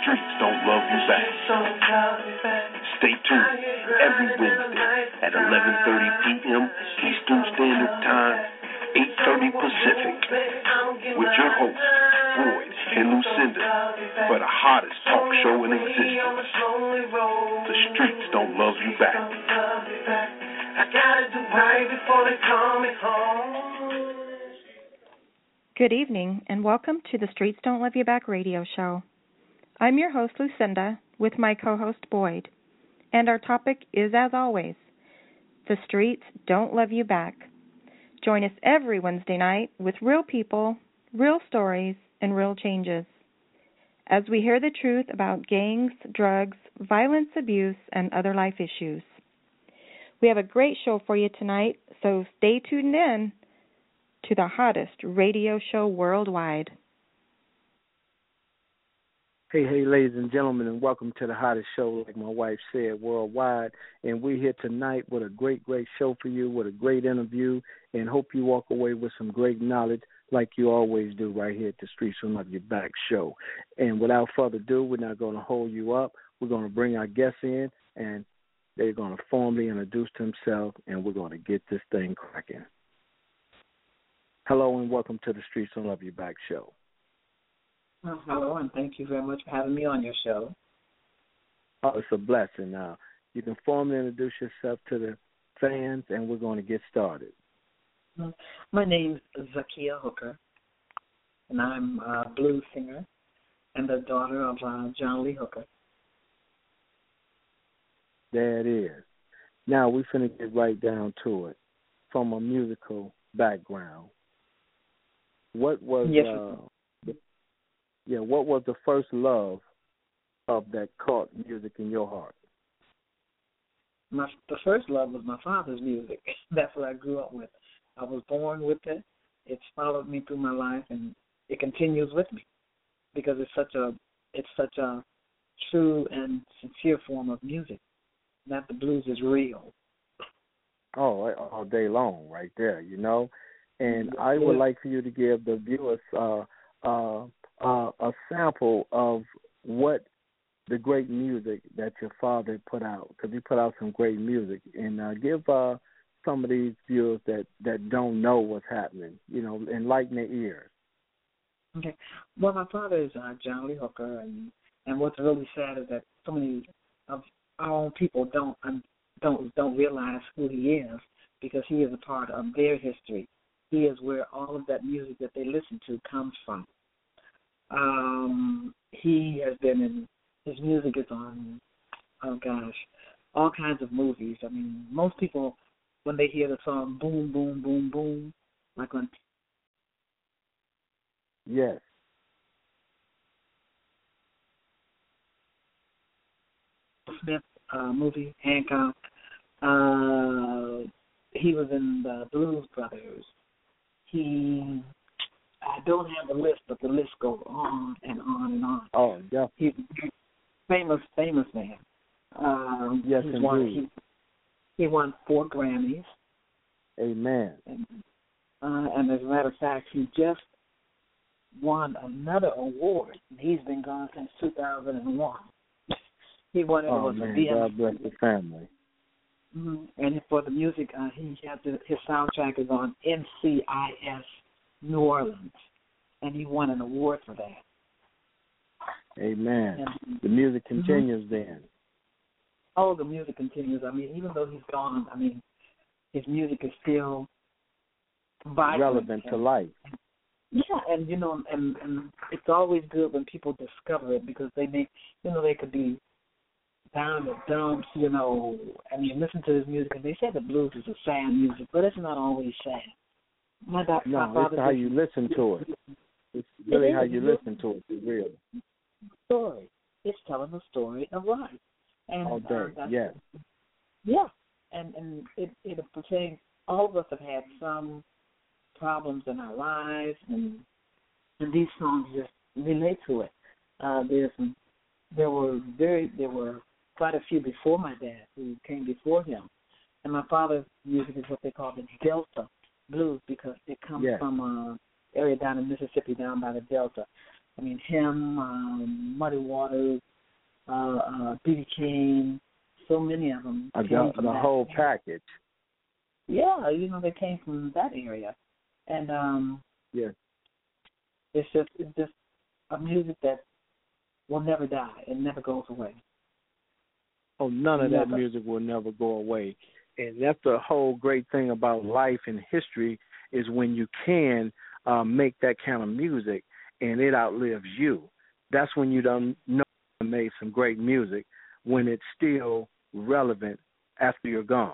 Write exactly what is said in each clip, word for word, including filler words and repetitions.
streets don't love you back. Stay tuned every Wednesday at eleven thirty p.m. Eastern Standard Time, eight thirty Pacific, with your hosts, Boyd and Lucinda, for the hottest talk show in existence. The streets don't love you back. I gotta do right before they call me home. Good evening, and welcome to the Streets Don't Love You Back radio show. I'm your host, Lucinda, with my co-host, Boyd, and our topic is, as always, the streets don't love you back. Join us every Wednesday night with real people, real stories, and real changes, as we hear the truth about gangs, drugs, violence, abuse, and other life issues. We have a great show for you tonight, so stay tuned in to the hottest radio show worldwide. Hey, hey, ladies and gentlemen, and welcome to the hottest show, like my wife said, worldwide. And we're here tonight with a great, great show for you, with a great interview, and hope you walk away with some great knowledge like you always do right here at the Streets Don't Love You Back show. And without further ado, we're not going to hold you up. We're going to bring our guests in, and they're going to formally introduce themselves, and we're going to get this thing cracking. Hello, and welcome to the Streets Don't Love You Back show. Well, hello, and thank you very much for having me on your show. Oh, it's a blessing. Now, you can formally introduce yourself to the fans, and we're going to get started. My name's Zakia Hooker, and I'm a blues singer and the daughter of uh, John Lee Hooker. There it is. Now, we're going to get right down to it. From a musical background, what was yes, uh, the, yeah, what was the first love of that caught music in your heart? My the first love was my father's music. That's what I grew up with. I was born with it. It's followed me through my life, and it continues with me because it's such a it's such a true and sincere form of music. That the blues is real. Oh, all day long, right there, you know. And I would like for you to give the viewers uh, uh, uh, a sample of what the great music that your father put out, because he put out some great music, and uh, give uh, some of these viewers that, that don't know what's happening, you know, enlighten their ears. Okay. Well, my father is uh, John Lee Hooker, and, and what's really sad is that so many of our own people don't um, don't don't realize who he is, because he is a part of their history. He is where all of that music that they listen to comes from. Um, he has been in, his music is on, oh gosh, all kinds of movies. I mean, most people, when they hear the song Boom, Boom, Boom, Boom, like on Yes. Smith uh, movie, Hancock. Uh, he was in the Blues Brothers. He, I don't have the list, but the list goes on and on and on. Oh, yeah. He's a famous, famous man. Um, yes, he's indeed. Won, he, he won four Grammys. Amen. And, uh, and as a matter of fact, he just won another award. He's been gone since two thousand one. He won it. Oh, was man, a God bless the family. Mm-hmm. And for the music, uh, he had the, his soundtrack is on N C I S New Orleans, and he won an award for that. Amen. And, the music continues mm-hmm. then. Oh, the music continues. I mean, even though he's gone, I mean, his music is still vibrant. Relevant and, to life. Yeah, and, you know, and, and it's always good when people discover it, because they may, you know, they could be down the dumps, you know, and you listen to his music, and they say the blues is a sad music, but it's not always sad. My, do- no, my father it's how you listen to it. It's really it how you listen to it, for real. Story. It's telling the story of life. And, all day, uh, yes. Yeah, and, and it, it pertains, all of us have had some problems in our lives, and, and these songs just relate to it. Uh, there's some, there were very, there were quite a few before my dad who came before him. And my father's music is what they call the Delta blues, because it comes yes. from uh, area down in Mississippi, down by the Delta. I mean, him, um, Muddy Waters, uh, uh, B B. King, so many of them. I got the whole package. Yeah, you know, they came from that area. And um, yeah. it's just it's just a music that will never die. It never goes away. Oh, none of never. that music will never go away. And that's the whole great thing about life and history is when you can uh, make that kind of music and it outlives you. That's when you done know you made some great music, when it's still relevant after you're gone.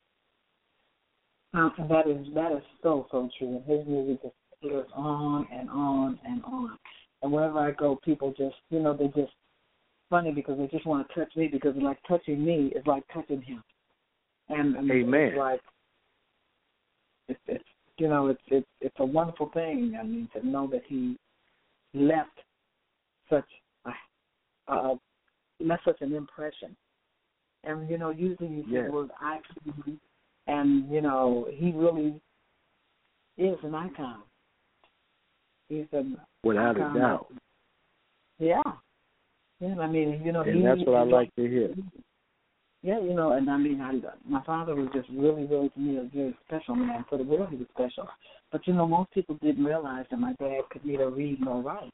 Um, and that is that is so, so true. And his music just goes on and on and on. And wherever I go, people just, you know, they just, funny because they just want to touch me because it's like touching me is like touching him. And, and Amen. It's like, it's, it's, you know, it's, it's, it's a wonderful thing. I mean, to know that he left such a, uh, left such an impression. And, you know, usually you yes. say the word icon, and, you know, he really is an icon. He's a Without icon. a doubt. Yeah. Yeah, I mean, you know, and he, that's what I like to hear. Yeah, you know, and I mean, I, my father was just really, really, to me, a very special man. For the world, he was special. But, you know, most people didn't realize that my dad could neither read nor write.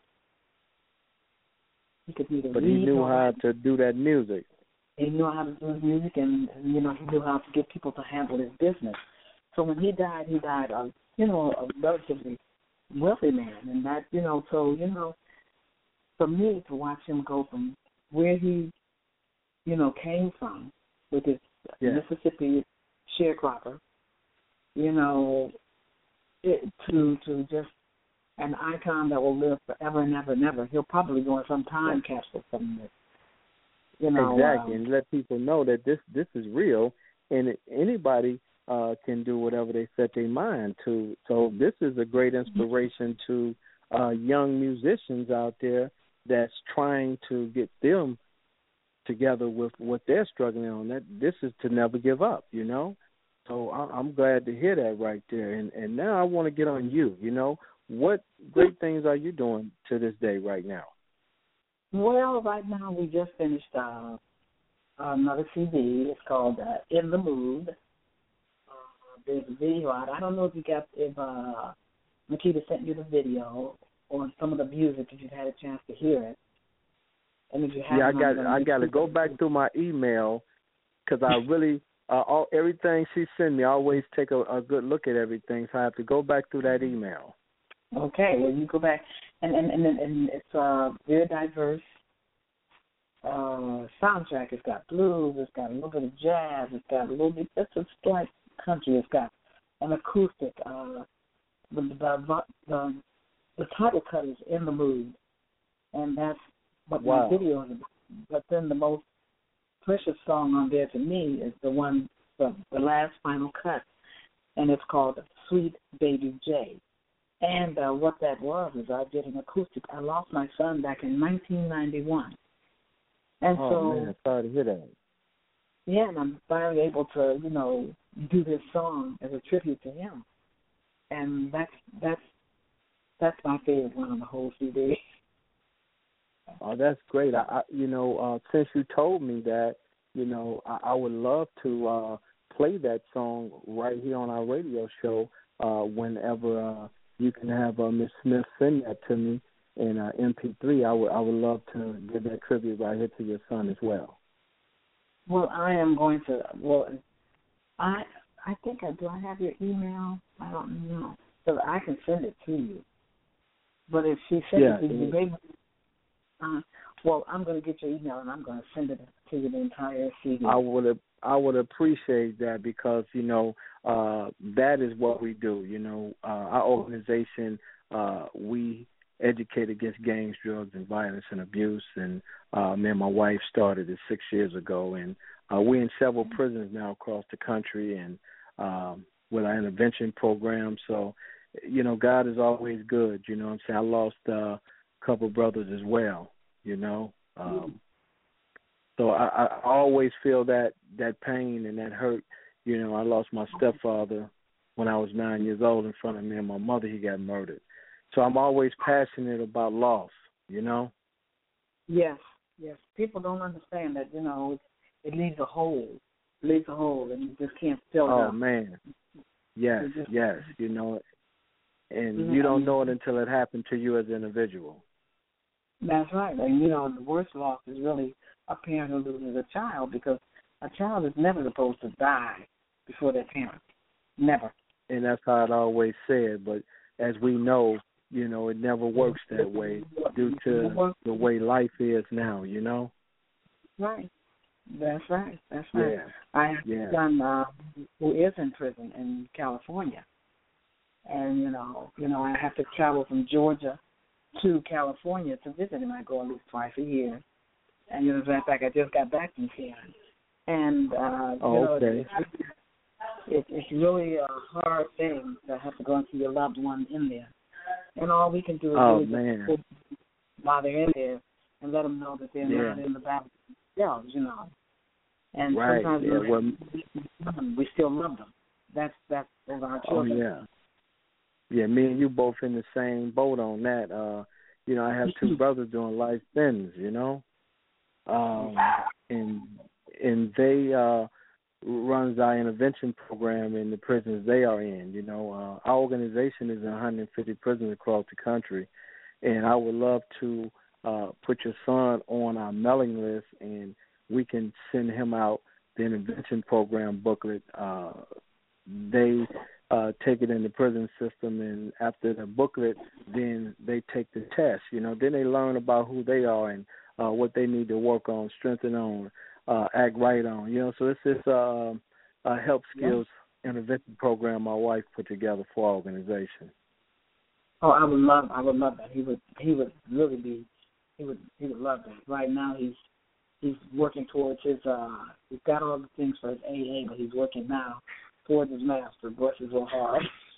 He could neither but read he knew nor how write. to do that music. He knew how to do his music, and, and, you know, he knew how to get people to handle his business. So when he died, he died, a, you know, a relatively wealthy man. And that, you know, so, you know, for me to watch him go from where he, you know, came from with his yeah. Mississippi sharecropper, you know, it, to to just an icon that will live forever and ever and ever. He'll probably go in some time capsule from this. You know, exactly, um, and let people know that this this is real, and it, anybody uh, can do whatever they set their mind to. So this is a great inspiration to uh, young musicians out there that's trying to get them together with what they're struggling on. That this is to never give up, you know. So I, I'm glad to hear that right there. And and now I want to get on you. You know, what great things are you doing to this day right now? Well, right now we just finished uh, another C D. It's called uh, In the Mood. Uh, there's a video out. I don't know if you got if uh, Makita sent you the video or some of the music if you've had a chance to hear it. And if you yeah, I haven't, got I got to go back through my email because I really uh, all everything she sent me. I always take a, a good look at everything, so I have to go back through that email. Okay, well you go back and and and, and it's uh very diverse uh, soundtrack. It's got blues. It's got a little bit of jazz. It's got a little bit. It's a slight country. It's got an acoustic. Uh, the the the, the title cut is In the Mood, and that's what wow. my video is about. But then the most precious song on there to me is the one, the, the last final cut, and it's called Sweet Baby J. And uh, what that was is I did an acoustic. I lost my son back in nineteen ninety-one. And oh, so, man, sorry to hear that. Yeah, and I'm finally able to, you know, do this song as a tribute to him. And that's that's that's my favorite one on the whole C D. Oh, that's great. I, I you know, uh, since you told me that, you know, I, I would love to uh, play that song right here on our radio show uh, whenever uh, you can have uh, Miss Smith send that to me in uh, M P three. I would I would love to give that tribute right here to your son as well. Well, I am going to. Well, I I think I do. I have your email. I don't know, so I can send it to you. But if she sends yeah, it to you, maybe. Uh, well, I'm going to get your email and I'm going to send it to you the entire C D. I would I would appreciate that because you know uh, that is what we do. You know, uh, our organization uh, we educate against gangs, drugs, and violence and abuse. And uh, me and my wife started it six years ago, and uh, we're in several prisons now across the country, and um, with our intervention program. So, you know, God is always good. You know what I'm saying? I lost uh, a couple brothers as well, you know. Um, so I, I always feel that, that pain and that hurt. You know, I lost my stepfather when I was nine years old in front of me and my mother. He got murdered. So I'm always passionate about loss, you know? Yes, yes. People don't understand that, you know, it leaves a hole. It leaves a hole, and you just can't fill it Oh, up. man. Yes, just, yes, you know, and mm-hmm. you don't know it until it happened to you as an individual. That's right. And, you know, the worst loss is really a parent who loses a child, because a child is never supposed to die before their parent. Never. And that's how it always said, but as we know, you know, it never works that way due to the way life is now, you know? Right. That's right. That's right. Yeah. I have yeah. a son uh, who is in prison in California, and you know, you know, I have to travel from Georgia to California to visit him. I go at least twice a year, and you know, as a matter of fact, I just got back from here, and uh, oh, you know, okay. it's, it, it's really a hard thing to have to go and see your loved one in there, and all we can do is oh, really man. just while they're in there and let them know that they're yeah. not in the battle themselves, you know. And right. sometimes yeah, we, well, we still love them. That's that's those are our children. Oh, yeah. Yeah, me and you both in the same boat on that. Uh, you know, I have two brothers doing life sentence, you know. Um, and and they uh, runs our intervention program in the prisons they are in, you know. Uh, our organization is in one hundred fifty prisons across the country. And I would love to uh, put your son on our mailing list, and we can send him out the intervention program booklet. Uh, they uh, take it in the prison system, and after the booklet, then they take the test. You know, then they learn about who they are and uh, what they need to work on, strengthen on, uh, act right on. You know, so this is uh, a help skills yeah. intervention program my wife put together for our organization. Oh, I would love, I would love that. He would, he would really be, he would, he would love that. Right now, he's he's working towards his. Uh, he's got all the things for his A A, but he's working now towards his master. Bless his little heart.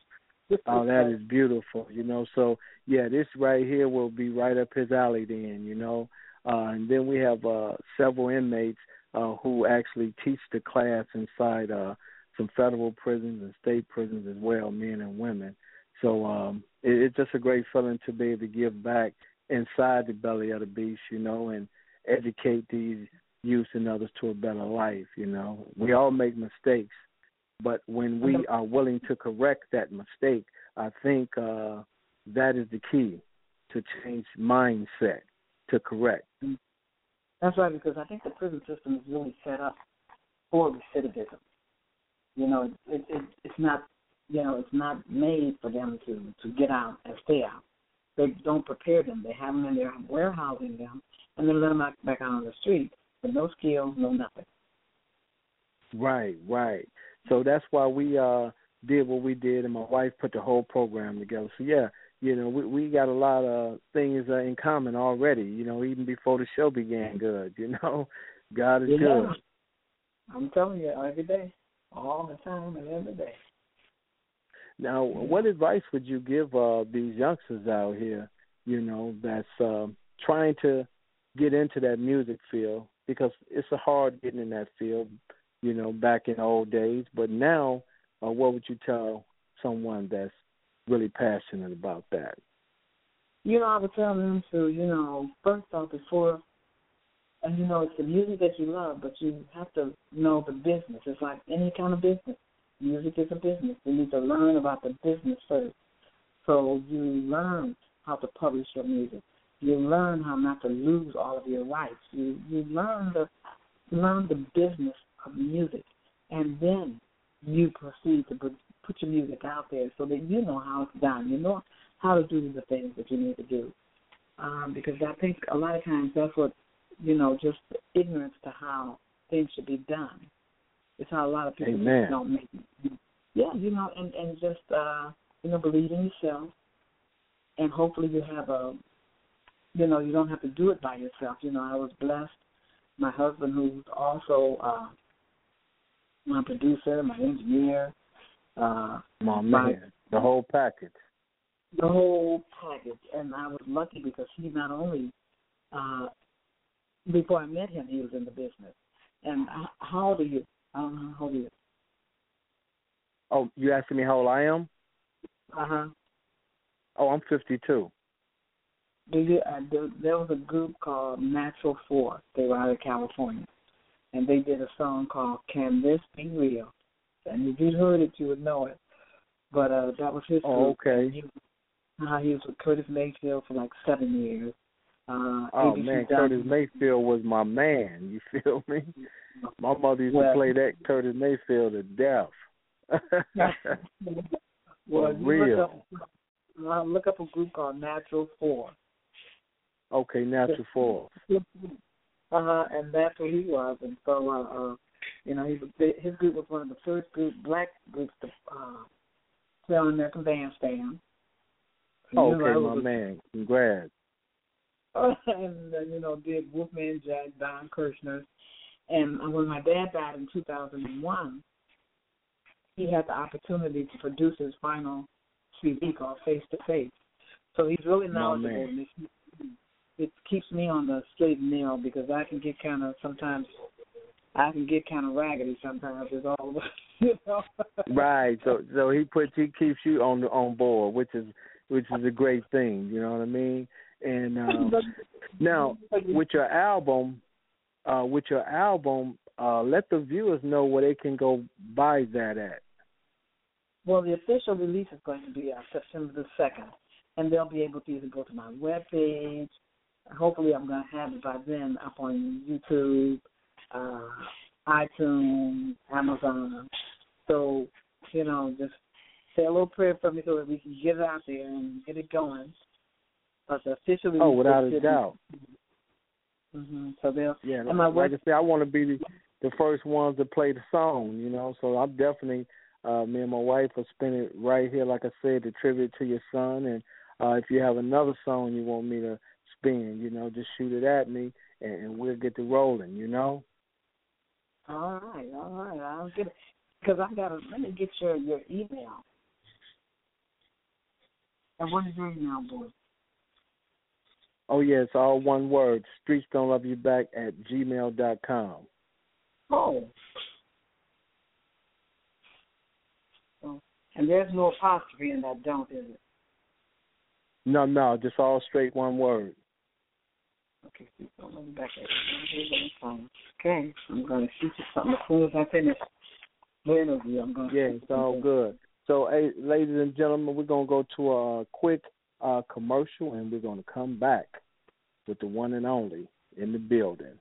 Oh, that is beautiful. You know, so yeah, this right here will be right up his alley. Then, you know, uh, and then we have uh, several inmates uh, who actually teach the class inside uh, some federal prisons and state prisons as well, men and women. So um, it, it's just a great feeling to be able to give back inside the belly of the beast, you know, and educate these youth and others to a better life, you know. We all make mistakes, but when we are willing to correct that mistake, I think uh, that is the key to change mindset, to correct. That's right, because I think the prison system is really set up for recidivism. You know, it, it, it's not You know, it's not made for them to, to get out and stay out. They don't prepare them. They have them in there warehousing them, and then let them back, back out on the street with no skills, no nothing. Right, right. So that's why we uh, did what we did, and my wife put the whole program together. So, yeah, you know, we, we got a lot of things uh, in common already, you know, even before the show began good, you know. God is yeah. good. I'm telling you, every day, all the time and every day. Now, what advice would you give uh, these youngsters out here, you know, that's uh, trying to get into that music field? Because it's a hard getting in that field, you know, back in the old days. But now, uh, what would you tell someone that's really passionate about that? You know, I would tell them to, you know, first off, before, and, you know, it's the music that you love, but you have to know the business. It's like any kind of business. Music is a business. You need to learn about the business first. So you learn how to publish your music. You learn how not to lose all of your rights. You you learn the learn the business of music, and then you proceed to put, put your music out there so that you know how it's done. You know how to do the things that you need to do. Um, because I think a lot of times that's what, you know, just ignorance to how things should be done. It's how a lot of people Amen. don't make it. Yeah, you know, and, and just, uh, you know, believe in yourself. And hopefully you have a, you know, you don't have to do it by yourself. You know, I was blessed. My husband, who's also uh, my producer, my engineer. Uh, my man, my, the whole package. The whole package. And I was lucky because he not only, uh, before I met him, he was in the business. And how old are you? I don't know how old are you? Oh, you asking me how old I am? Uh-huh. Oh, I'm fifty-two. Do you, uh, there, there was a group called Natural Force. They were out of California. And they did a song called Can This Be Real? And if you'd heard it, you would know it. But uh, that was his Oh, group. okay. He, uh, he was with Curtis Mayfield for like seven years. Uh, oh, A B C man, Dunn. Curtis Mayfield was my man. You feel me? My mother used well, to play that Curtis Mayfield to death. well, real. Look up, uh, look up a group called Natural Force. Okay, Natural Force. Uh-huh, and that's what he was. And so, uh, uh, you know, he, his group was one of the first group, black groups to uh, play on American Bandstand. Oh, okay, my a, man. Congrats. And, uh, you know, did Wolfman Jack, Don Kirshner. And when my dad died in two thousand one, he had the opportunity to produce his final C D called Face to Face. So he's really knowledgeable. And it, it keeps me on the straight and narrow because I can get kind of, sometimes, I can get kind of raggedy sometimes. It's all, you know. Right. So so he puts, he keeps you on the, on board, which is which is a great thing. You know what I mean? And um, now with your album, uh, with your album, uh, let the viewers know where they can go buy that at. Well, the official release is going to be uh, September the second, and they'll be able to either go to my webpage. Hopefully, I'm going to have it by then up on YouTube, uh, iTunes, Amazon. So, you know, just say a little prayer for me so that we can get it out there and get it going. But the official release. Oh, without a doubt. Mm-hmm. So they'll. Yeah, and my like I said, I want to be the, the first ones to play the song. You know, so I'm definitely. Uh, me and my wife will spin it right here, like I said, to tribute to your son. And uh, if you have another song you want me to spin, you know, just shoot it at me, and, and we'll get to rolling, you know? All right, all right. I'll get it. Because I got to, let me get your, your email. And what is your email, boy? Oh, yeah, it's all one word, streets don't love you back at gmail dot com. Oh. And there's no apostrophe in that, don't, is it? No, no, just all straight one word. Okay, so let me back at Okay, I'm going to shoot you something as soon as I finish the interview. I'm going to yeah, it's all good. So, hey, ladies and gentlemen, we're going to go to a quick uh, commercial, and we're going to come back with the one and only in the building.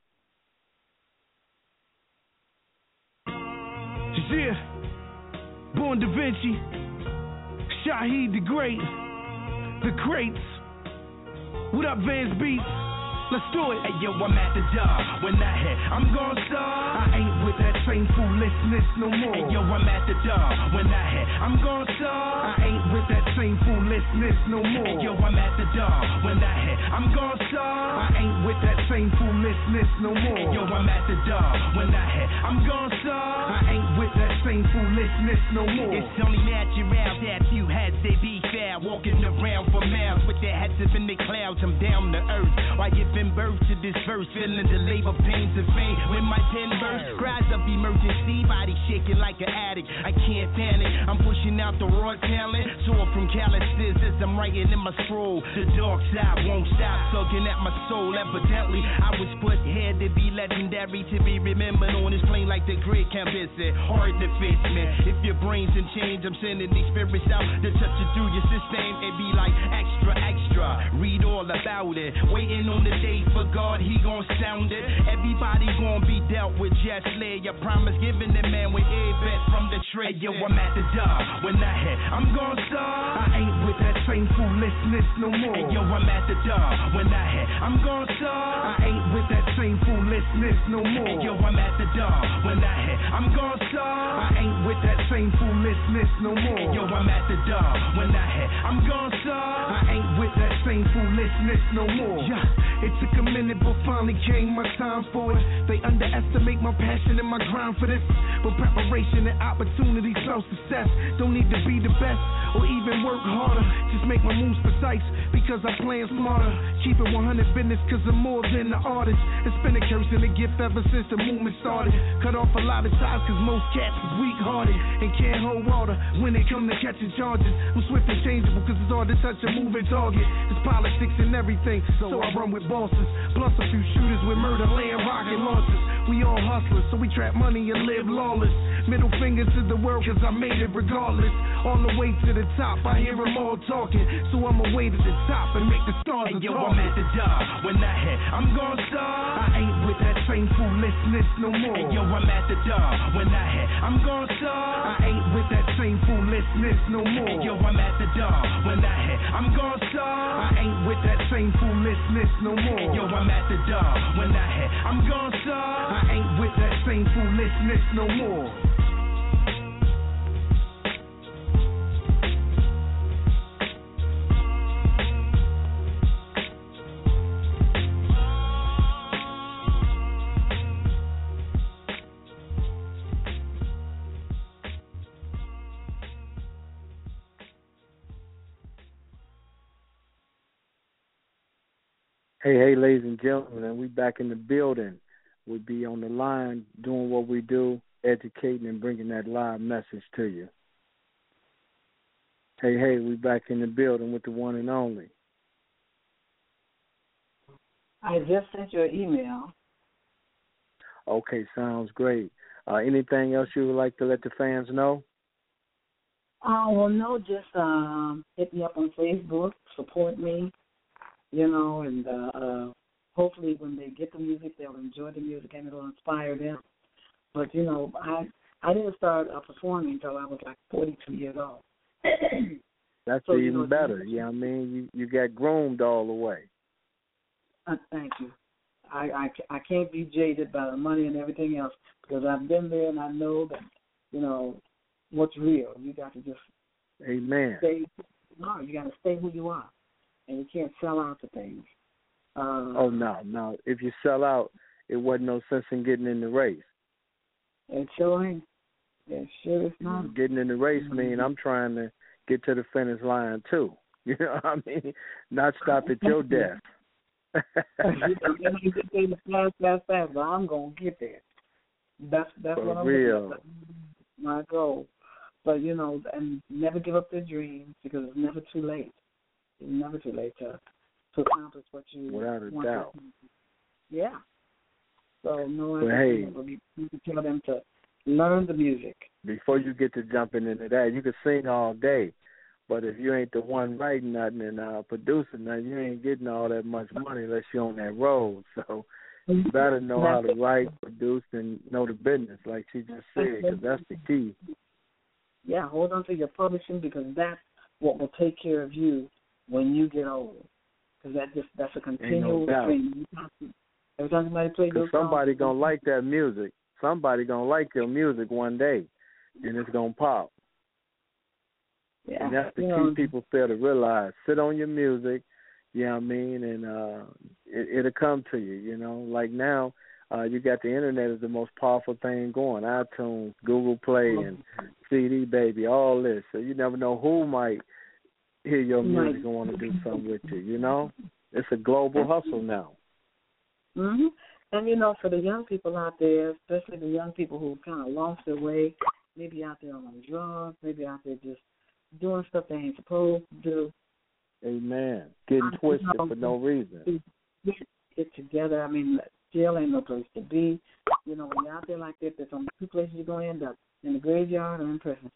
Yeah. Born Da Vinci, Shaheed the Great, the Crates. What up, Vans Beats? Let's do it. Hey, yo, I'm at the job. When I hit, I'm gon' start. I ain't with that same foolishness no more. Hey, yo, I'm at the job. When I hit, I'm gon' start. I ain't with that same foolishness no more. Hey, yo, I'm at the job. When I hit, I'm gon' start. I ain't with that same foolishness no more. Hey, yo, I'm at the job. When I hit, I'm gon' start. I ain't with that same foolishness no more. It's only natural that you heads they be fair, walking around for miles with their heads up in the clouds. I'm down to earth. Why giving birth to this verse, feeling the labor pains of pain. When my pen bursts, cries of emergency, body shaking like an addict. I can't panic. I'm pushing out the raw talent, sore from calluses as I'm writing in my scroll. The dark side won't stop tugging at my soul. Evidently, I was put here to be legendary, to be remembered on this plane like the great campus. Hard to face, man. If your brain's in change, I'm sending these spirits out to touch it through your system. It be like extra, extra. Read all about it. Waiting on the day for God, he gon' sound it. Everybody gon' be dealt with, just lay your promise, giving the man with a bet from the trade. Hey, yo, I'm at the job. When I hit, I'm gon' start. I ain't with that same foolishness no more. Hey, yo, I'm at the job. When I hit, I'm gon' start. I ain't with that same foolishness no more. Hey, yo, I'm at the job. When I hit, I'm gon' start. I ain't with that same foolishness no more. Hey, yo, I'm at the job. When I hit, I'm gon' start. I ain't with that same foolishness no more. Yeah. It took a minute, but finally came my time for it. They underestimate my passion and my grind for this. But preparation and opportunity spell success. Don't need to be the best or even work harder. Just make my moves precise because I plan smarter. Keep it one hundred business cause I'm more than an artist. It's been a curse and a gift ever since the movement started. Cut off a lot of ties cause most cats is weak hearted and can't hold water when they come to catching charges. I'm swift and changeable cause it's hard to touch a moving target. It's politics and everything, so I run with bosses. Plus a few shooters with murder, land, rocket launchers. We all hustlers, so we trap money and live lawless. Middle fingers to the world cause I made it regardless. All the way to the top, I hear them all talking. So I'm away to the top and make the stars hey, yo, I'm at the job. When I hit, I'm gon' start. I ain't with that same foolishness no more. Hey, yo, I'm at the job. When I hit, I'm gon' start. I ain't with that same foolishness no more. Hey, yo, I'm at the job. When I hit, I'm gon' start. I ain't with that same foolishness no more. Hey, yo, I'm at the job. When I hit, I'm gon' start. I ain't with that same foolishness no more. Hey, hey, ladies and gentlemen, and we back in the building. We'll be on the line doing what we do, educating and bringing that live message to you. Hey, hey, we back in the building with the one and only. I just sent you an email. Okay, sounds great. Uh, anything else you would like to let the fans know? Oh, well, no, just um, hit me up on Facebook, support me. You know, and uh, uh, hopefully when they get the music, they'll enjoy the music and it'll inspire them. But, you know, I I didn't start uh, performing until I was like forty-two years old. That's so, even you know, better. Yeah, I mean, you, you got groomed all the way. Uh, thank you. I, I, I can't be jaded by the money and everything else because I've been there and I know that, you know, what's real. You got to just Amen. stay. No, you got to stay who you are. And you can't sell out to things. Uh, oh, no, no. If you sell out, it wasn't no sense in getting in the race. It sure ain't. It sure is not. Getting in the race mm-hmm. mean I'm trying to get to the finish line, too. You know what I mean? Not stop at your death. You get there fast, fast, fast, but I'm going to get there. That's, that's For what I'm real. That's my goal. But, you know, and never give up their dreams because it's never too late. It's never too late to, to accomplish what you Without a want doubt. to. Yeah. So no, well, hey, you can tell them to learn the music. Before you get to jumping into that, you can sing all day, but if you ain't the one writing nothing and uh, producing nothing, you ain't getting all that much money unless you're on that road. So you better know how to write, produce, and know the business, like she just said, because that's the key. Yeah, hold on to your publishing because that's what will take care of you when you get old, because that just that's a continual no thing. Every time somebody plays those songs, somebody gonna like that music. Somebody gonna like your music one day, and it's gonna pop. Yeah, and that's the key know, people fail to realize. Sit on your music, you know what I mean, and uh, it, it'll come to you. You know, like now, uh, you got the internet is the most powerful thing going. iTunes, Google Play, and C D Baby, all this. So you never know who might hear your music and want to do something with you, you know? It's a global hustle now. Mhm. And, you know, for the young people out there, especially the young people who kind of lost their way, maybe out there on drugs, maybe out there just doing stuff they ain't supposed to do. Amen. Getting I twisted know, for no reason. Get it together. I mean, jail ain't no place to be. You know, when you're out there like that, there's only two places you're going to end up, in the graveyard or in prison.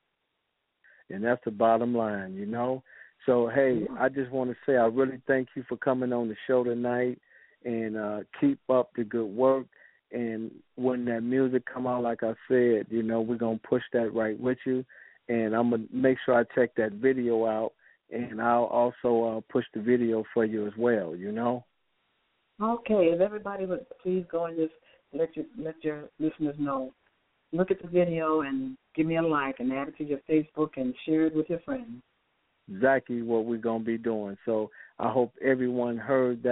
And that's the bottom line, you know. So, hey, I just want to say I really thank you for coming on the show tonight, and uh, keep up the good work. And when that music come out, like I said, you know, we're going to push that right with you. And I'm going to make sure I check that video out, and I'll also uh, push the video for you as well, you know. Okay. If everybody would please go and just let your, let your listeners know. Look at the video and give me a like and add it to your Facebook and share it with your friends. Exactly what we're going to be doing. So I hope everyone heard that.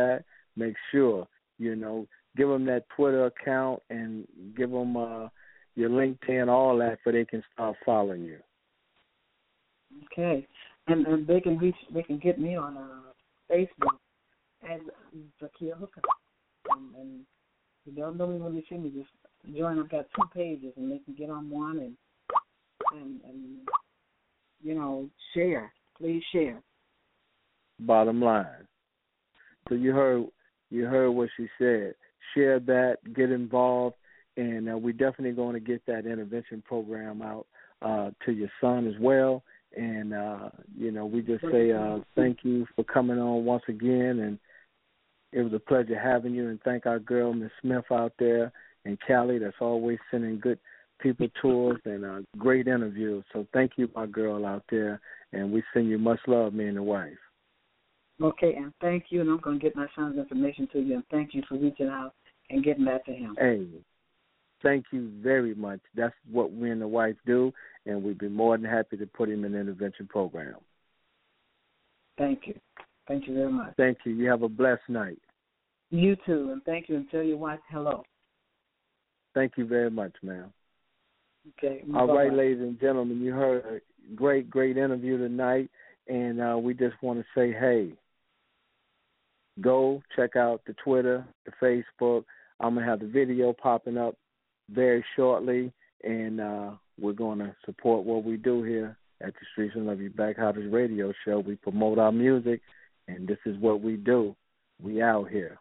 make sure, you know, give them that Twitter account and give them uh, your LinkedIn, all that, so they can start following you. Okay, and and they can reach, they can get me on uh, Facebook as Zakia Hooker, and, and they don't know me when they see me. Just join. I've got two pages, and they can get on one and and, and you know, share. Please share. Bottom line. So you heard you heard what she said. Share that, get involved, and uh, we're definitely going to get that intervention program out uh, to your son as well. And, uh, you know, we just say uh, thank you for coming on once again, and it was a pleasure having you, and thank our girl, Miss Smith, out there, and Callie, that's always sending good people to us and uh, great interviews. So thank you, my girl out there, and we send you much love, me and the wife. Okay, and thank you, and I'm going to get my son's information to you, and thank you for reaching out and getting that to him. Hey, thank you very much. That's what we and the wife do, and we'd be more than happy to put him in an intervention program. Thank you. Thank you very much. Thank you. You have a blessed night. You too, and thank you, and tell your wife hello. Thank you very much, ma'am. Okay. All bye-bye. right, ladies and gentlemen, you heard a great, great interview tonight, and uh, we just want to say, hey, go check out the Twitter, the Facebook. I'm going to have the video popping up very shortly, and uh, we're going to support what we do here at the Streets and Love You Back Hottest Radio Show. We promote our music, and this is what we do. We out here.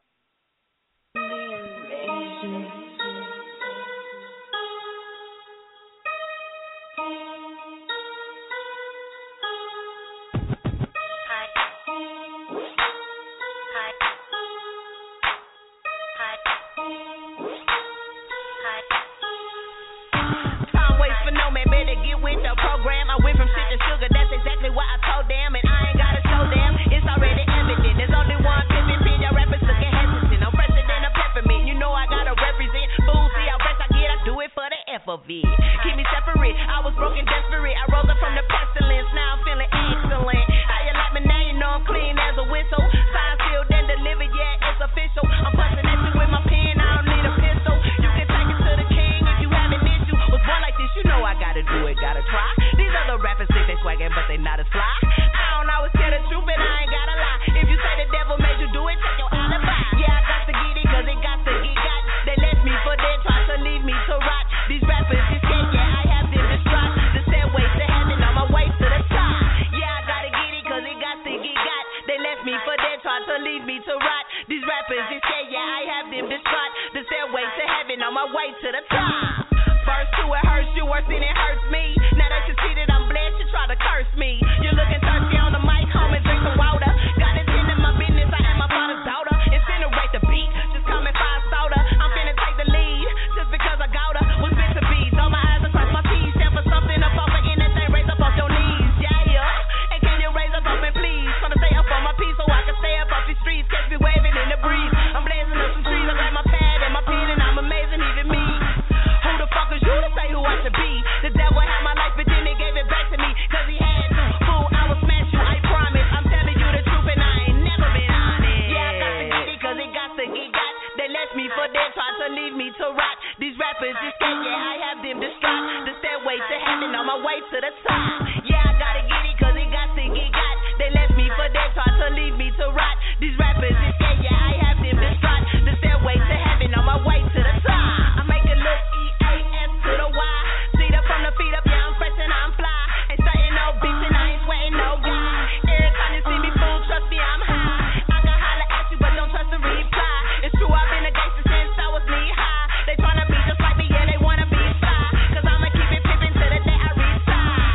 Keep me separate. I was broken, desperate. I rose up from the pestilence. Now I'm feeling excellent. How you like me now? You know I'm clean as a whistle. Signed, sealed, and delivered. Yeah, it's official. I'm busting at you with my pen. I don't need a pistol. You can take it to the king if you have an issue. Was born like this, you know I gotta do it, gotta try. These other rappers think they swaggin', but they not as fly. I don't always tell the truth, and I ain't gotta lie. If you say the devil made you do it, check your alibi. Yeah, I got to get it, cause it got to get got. They left me for dead, try to leave me to rot. These rappers is scared, yeah, I have them distraught. The stairway to heaven on my way to the top. Yeah, I gotta get it, cause it got to get got. They left me for dead, try to leave me to rot. These rappers is scared, yeah, I have them distraught. The stairway to heaven on my way to the top. First two, it hurts you worse than it hurts me. Now that you see that I'm blessed, you try to curse me. You're looking thirsty on the mic, home and drink some water. Got to tend to my business, I am my father's daughter. Incinerate the beat, just call me five soda. I'm finna take the lead, just because I got her. Was meant to be, throw my eyes across my teeth. Stand for something up off of anything, raise up off your knees. Yeah, yeah, and can you raise up off me, please? Tryna stay up on my peace so I can stay up off these streets. Catch me waving in the breeze. I'm blazing up some trees, I got my pad and my pen, and I'm amazing, even me. Who the fuck is you to say who I should be? The devil had my life, but then he gave it back to me, cause he had to. Fool, I will smash you, I promise. I'm telling you the truth, and I ain't never been honest. Yeah, I got to get it, cause it got to get got. They left me for dead, tried to leave me to rot. These rappers is scared, yeah, I have them distraught. The stairway to heaven on my way to the top. Yeah, I gotta get it, cause it got to get got. They left me for dead, tried to leave me to rot. These rappers is scared, yeah, I have them distraught. The stairway to heaven on my way to the top. I make it look E A S to the Y. See the from the feet up, yeah, I'm fresh and I'm fly. Ain't starting no bitch and I ain't sweating no guy. Every time you see me fool, trust me, I'm high. I can holler at you, but don't trust the reply. It's true, I've been a gangster since I was knee high. They tryna be just like me, yeah, they wanna be fly. Cause I'ma keep it pimpin' till the day I retire.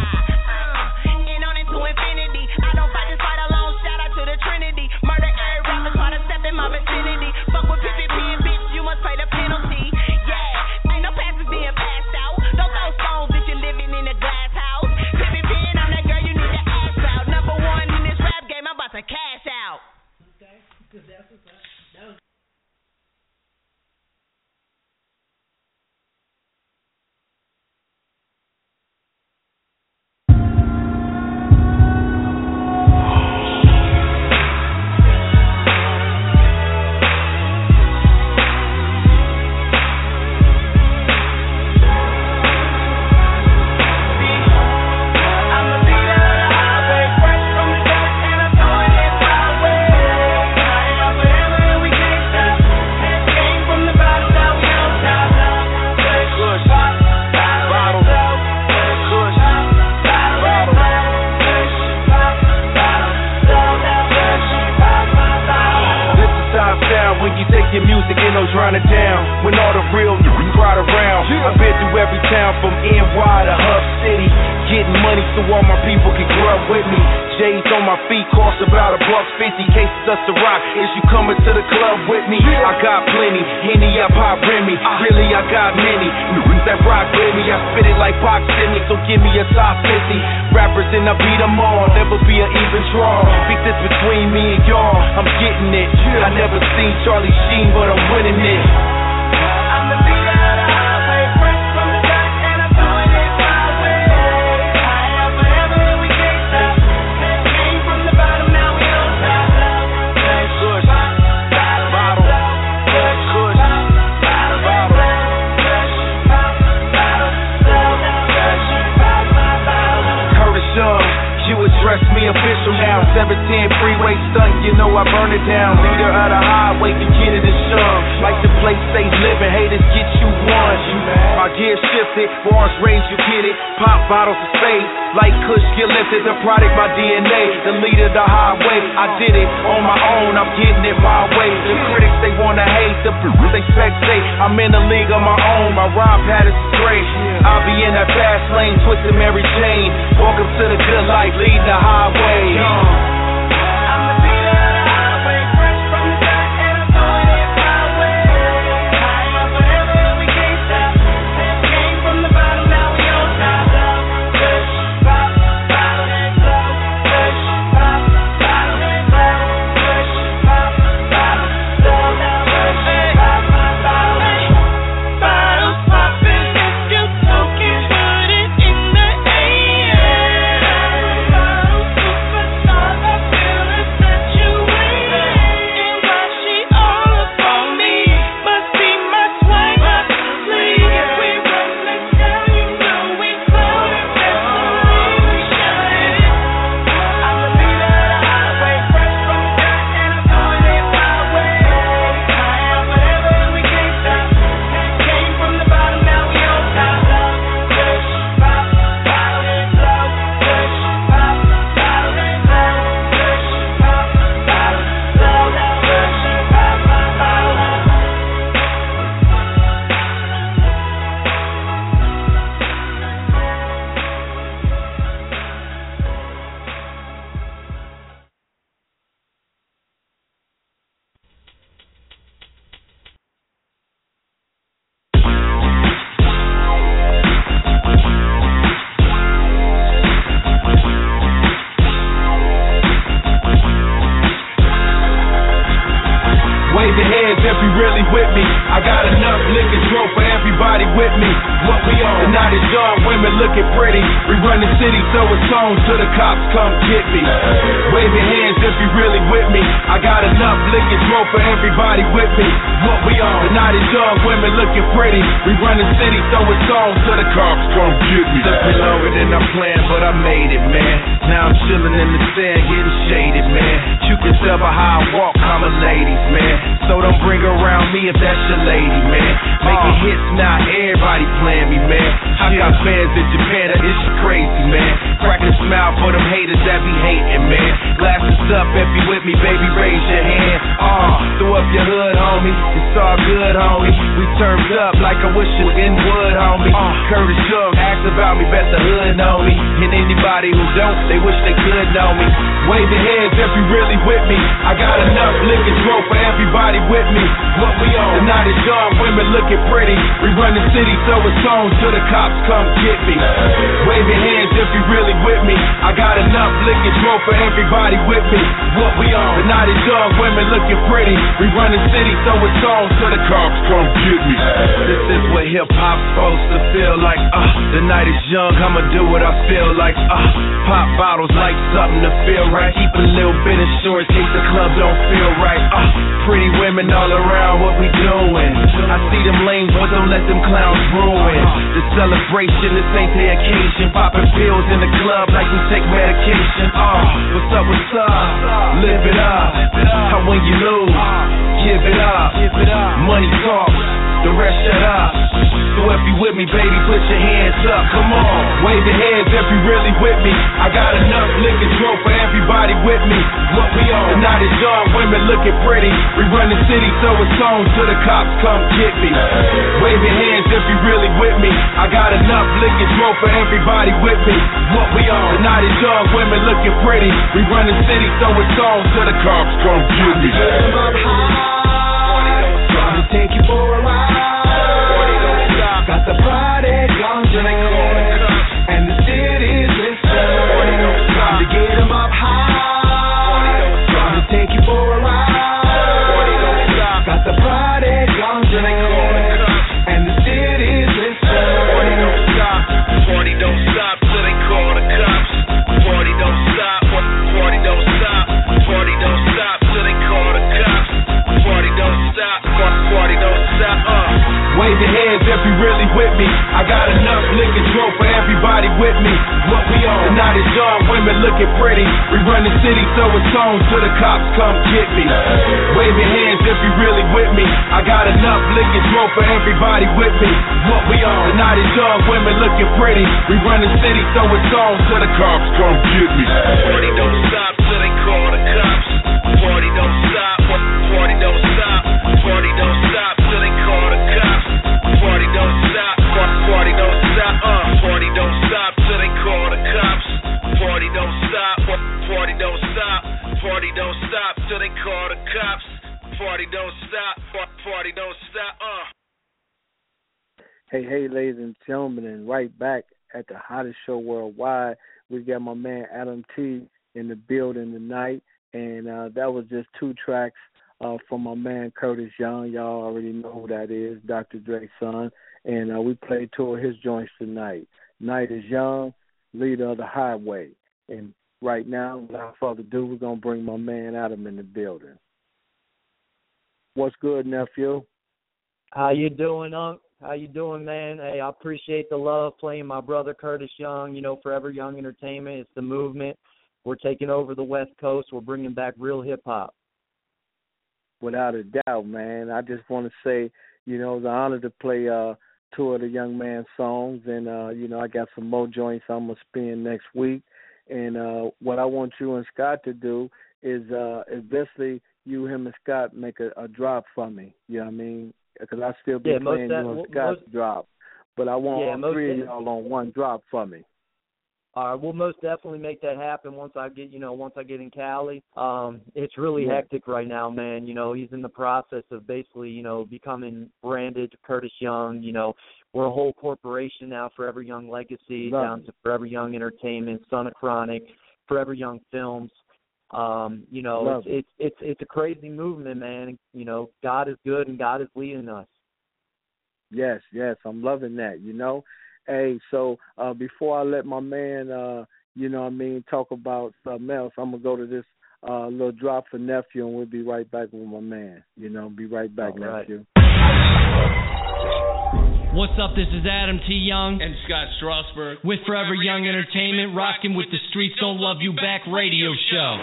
Uh, and on into infinity. I don't fight this fight alone, shout out to the Trinity. Murder every rapper, try to step in my vicinity. Fuck with P P P and bitch, you must pay the penalty. Yeah, ain't no passes being passed out. Don't throw stones if you're living in a glass house. P P P and I'm that girl you need to ask out. Number one in this rap game, I'm about to cash out. Okay, cause that's what's up. That was sound when you take your music and those run it down. When all the real niggas crowd around. I've been through every town from N Y to Hub City. Getting money so all my people can grow up with me. J's on my feet cost about a buck fifty. Cases of Ciroc, is you coming to the club with me? I got plenty, Henny, I pop Remy. Really, I got many. That rock with me, I spit it like Pac sent me. So give me a top fifty. Rappers and I beat them all, never be an even draw. Beat this between me and y'all, I'm getting it. I never seen Charlie Sheen, but I'm winning it. I'm the leader of the highway, fresh from the back, and I'm doing it my way. High up forever and we can't stop. Came from the bottom, now we don't stop. Fresh, push, bottle, bottle, push, push, bottle, bottle, push, bottle, fresh, bottle. Curtis Young, you address me official now. seven ten freeway stunt, you know I burn it down. Leader of the highway, you get it and shun. Like the place they living, haters get you one. My gear shifted, bars raised, you get it. Pop bottles of space, like Kush get lifted. The product, my D N A, the leader of the highway. I did it on my own, I'm getting it my way. The critics, they wanna hate, the they spectate. I'm in the league of my own, my rhyme pattern is great. I'll be in that fast lane, twisting Mary Jane. Welcome to the good life, lead the highway. I'm the leader of the highway, fresh from the back, and I'm doing it my way. High up forever and we can't stop. Came from the bottom, now we on top. Push, pop, bottle, and blow. Push, pop, bottle, and blow. Push, pop, bottle, blow. Push, pop, bottle, bottles popping if you token, put it in the air. Bottles superstars, I feel it set you in. And why she all up on me? Must be my swag, my sleeve. If we run this down, you know we flow it. Destiny, we shine. I'm the leader of the highway, fresh from the back, and I'm doing it my way. High up forever and we can't stop. Came from the bottom, now we on top. Push, pop, bottle, and blow. Push, pop, bottle, and blow. Push, pop, bottle, blow. Push, pop, bottle. Wave your hands if you really with me. I got enough liquor drove for everybody with me. What we on? The night is young, women looking pretty. We run the city so it's on till the cops come get me. Wave your hands if you really with me. I got enough liquor drove for everybody with me. What we on? The night is young, women looking pretty. We run the city so it's on till the cops come get me. Took me longer than I planned, but I made it, man. Now I'm chilling in the sand, getting shaded, man. You can tell by how I walk, I'm a ladies, man. So don't bring her around me if that's your lady, man. Making hits now, everybody playing me, man. I got fans in Japan, that is crazy, man. Cracking a smile for them haters that be hating, man. Glasses up if you with me, baby, raise your hand. Uh, throw up your hood, homie. It's all good, homie. We turned up like I wish it was in wood, homie. Uh, Curtis Young, ask about me, bet the hood know me. And anybody who don't, they wish they could know me. Wave your hands if you really with me. I got enough liquor drove for everybody with me. What we on? The night is young, women looking pretty. We run the city so it's on till the cops come get me. Wave your hands if you really with me. I got enough liquor drove for everybody with me. What we on? The night is young, women looking pretty. We run the city so it's on till the cops come get me. This is what hip hop's supposed to feel like. Uh, the night is young, I'ma do what I feel like. Uh, pop bottles like something to feel right. Keep a little bit of insurance in case the club don't feel right. Uh, pretty women all around, what we doing? I see them lanes, but don't let them clowns ruin the celebration. This ain't the occasion. Popping pills in the club like we take medication. Uh, what's up, what's up? Live it up. How when you lose, give it up. Money talks, the rest shut up. So if you with me, baby, put your hands up. Come on, wave your hands if you really with me. I got enough liquor drunk for everybody with me. What we on? The night is young, women looking pretty. We run the city, so it's on till the cops come get me. Wave your hands if you really with me. I got enough liquor drunk for everybody with me. What we on? The night is young, women looking pretty. We run the city, so it's on till the cops come get me. I'm high, trying to take you for a ride. Got the party gone tonight, and the city's listening. Time to get 'em up high, trying to take you for a ride. Got the party gone tonight, and the city's listening. Party don't stop, party don't stop till they call the cops. Party don't stop, party don't stop, party don't stop till they call the cops. Party don't stop, party don't stop. Uh. Wave your hands if you really with me. I got enough liquor drunk for everybody with me. What we on? The night is young, women looking pretty. We run the city, so it's on till the cops come get me. Wave your hands if you really with me. I got enough liquor drunk for everybody with me. What we on? The night is young, women looking pretty. We run the city, so it's on till the cops come get me. Party don't stop till they call the cops. Party don't stop, party don't stop, party don't stop till they call the cops. Party don't stop, party don't stop, uh, party don't stop till they call the cops. Party don't stop, party don't stop, party don't stop till they call the cops. Party don't stop, party don't stop, uh. Hey, hey, ladies and gentlemen, and right back at the hottest show worldwide, we got my man Adam T in the building tonight, and uh, that was just two tracks uh, from my man Curtis Young. Y'all already know who that is, Doctor Dre's son, and uh, we played two of his joints tonight. Night is Young, Leader of the Highway, and right now, without further ado, we're gonna bring my man Adam in the building. What's good, nephew? How you doing, Unc? How you doing, man? Hey, I appreciate the love playing my brother Curtis Young, you know, Forever Young Entertainment. It's the movement. We're taking over the West Coast. We're bringing back real hip-hop. Without a doubt, man. I just want to say, you know, it's an honor to play uh, two of the young man's songs. And, uh, you know, I got some more joints I'm going to spin next week. And uh, what I want you and Scott to do is, uh, is basically you, him, and Scott make a, a drop for me. You know what I mean? Because I still be yeah, playing that, you and most, Scott's drop. But I want yeah, all three of that, y'all on one drop for me. All right, we'll most definitely make that happen once I get, you know, once I get in Cali. Um, it's really yeah. hectic right now, man. You know, he's in the process of basically, you know, becoming branded Curtis Young. You know, we're a whole corporation now, Forever Young Legacy, Love down it. to Forever Young Entertainment, Son of Chronic, Forever Young Films. Um, you know, Love it's, it's it's it's a crazy movement, man. You know, God is good and God is leading us. Yes, yes, I'm loving that, you know. Hey, so uh, before I let my man, uh, you know what I mean, talk about something else, I'm going to go to this uh, little drop for nephew, and we'll be right back with my man. You know, be right back, All right. nephew. What's up, this is Adam T. Young and Scott Strasburg with Forever Young Entertainment, rocking with the Streets Don't Love You Back radio show.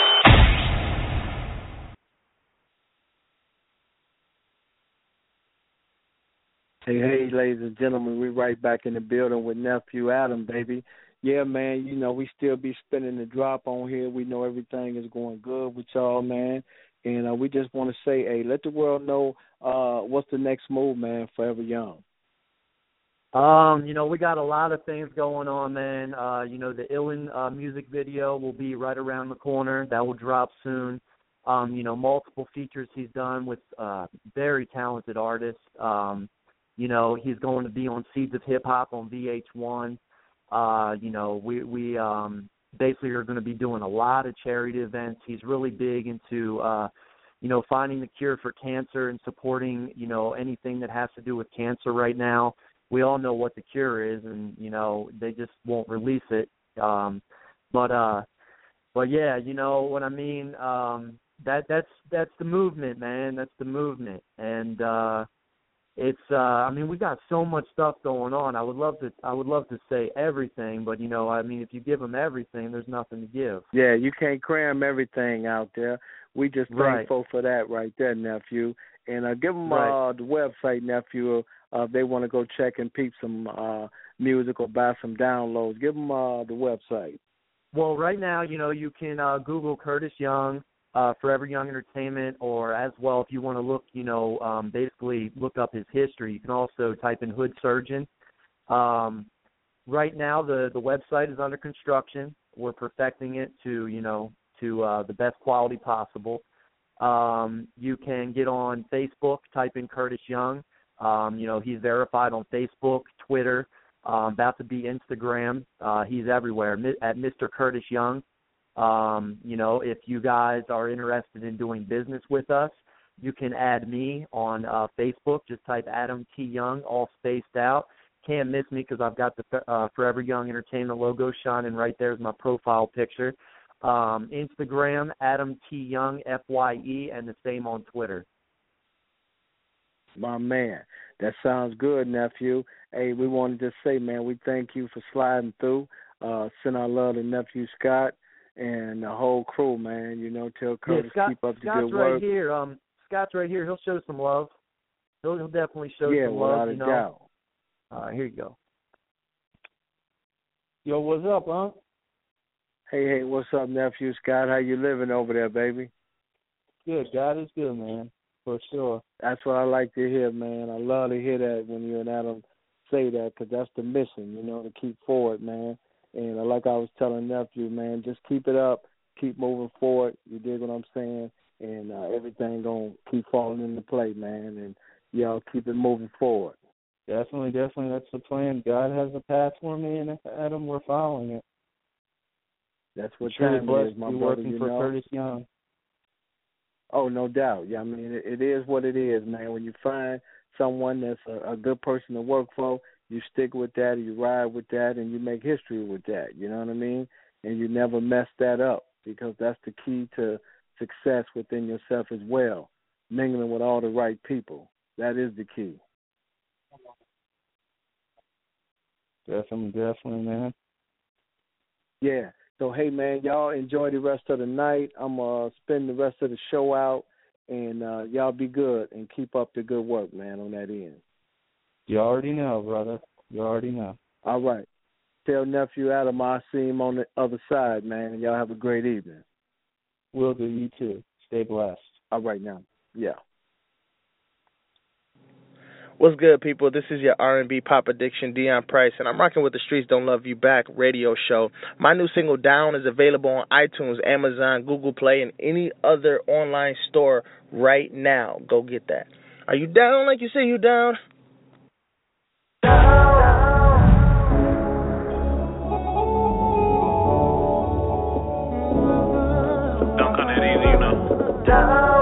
Hey, hey, ladies and gentlemen, we're right back in the building with nephew Adam, baby. Yeah, man, you know, we still be spinning the drop on here. We know everything is going good with y'all, man. And uh, we just want to say, hey, let the world know uh, what's the next move, man, Forever Young. Um, you know, we got a lot of things going on, man. Uh, you know, the Illin uh, music video will be right around the corner. That will drop soon. Um, you know, multiple features he's done with uh, very talented artists. Um, you know, he's going to be on Seeds of Hip Hop on V H one. Uh, you know, we, we um, basically are going to be doing a lot of charity events. He's really big into, uh, you know, finding the cure for cancer and supporting, you know, anything that has to do with cancer right now. We all know what the cure is, and, you know, they just won't release it. Um, but, uh, but yeah, you know what I mean? Um, that that's that's the movement, man. That's the movement. And, uh, it's uh I mean we got so much stuff going on. I would love to I would love to say everything, but you know, I mean if you give them everything, there's nothing to give. Yeah, you can't cram everything out there. We just right. thankful for that right there, nephew. And uh, give them right. uh, the website, nephew. Uh, if they want to go check and peep some uh, music or buy some downloads, give them uh, the website. Well, right now, you know, you can uh, Google Curtis Young, uh, Forever Young Entertainment, or as well, if you want to look, you know, um, basically look up his history, you can also type in Hood Surgeon. Um, right now, the, the website is under construction. We're perfecting it to, you know, to uh, the best quality possible. Um, you can get on Facebook, type in Curtis Young. Um, you know, he's verified on Facebook, Twitter, um, about to be Instagram. Uh, he's everywhere at Mister Curtis Young. Um, you know, if you guys are interested in doing business with us, you can add me on uh, Facebook. Just type Adam T. Young, all spaced out. Can't miss me because I've got the uh, Forever Young Entertainment logo shining right there as my profile picture. Um, Instagram, Adam T. Young, F Y E, and the same on Twitter. My man, that sounds good, nephew. Hey, we wanted to say, man, we thank you for sliding through. Uh, send our love to nephew Scott and the whole crew, man. You know, tell Curtis yeah, Scott, keep up the Scott's good work. Right here. Um, Scott's right here. He'll show some love. He'll, he'll definitely show yeah, some love. without you a know. doubt. All right, here you go. Yo, what's up, huh? Hey, hey, what's up, nephew Scott? How you living over there, baby? Good. God is good, man, for sure. That's what I like to hear, man. I love to hear that when you and Adam say that, because that's the mission, you know, to keep forward, man. And uh, like I was telling nephew, man, just keep it up, keep moving forward. You dig what I'm saying? And uh, everything gonna keep falling into play, man. And y'all keep it moving forward. Definitely, definitely, that's the plan. God has a path for me, and Adam, we're following it. That's what truly time blessed it is, my to be brother. working You for know? Curtis Young. Oh, no doubt. Yeah, I mean, it, it is what it is, man. When you find someone that's a, a good person to work for, you stick with that, you ride with that, and you make history with that. You know what I mean? And you never mess that up, because that's the key to success within yourself as well. Mingling with all the right people. That is the key. Definitely, definitely, man. Yeah. So, hey, man, y'all enjoy the rest of the night. I'm going to spend the rest of the show out, and uh, y'all be good and keep up the good work, man, on that end. You already know, brother. You already know. All right. Tell nephew Adam I see him on the other side, man, and y'all have a great evening. Will do. You too. Stay blessed. All right now. Yeah. What's good, people? This is your R and B pop addiction, Dion Price, and I'm rocking with the Streets Don't Love You Back radio show. My new single, Down, is available on iTunes, Amazon, Google Play, and any other online store right now. Go get that. Are you down like you say you down? Don't come that easy, you know. Down.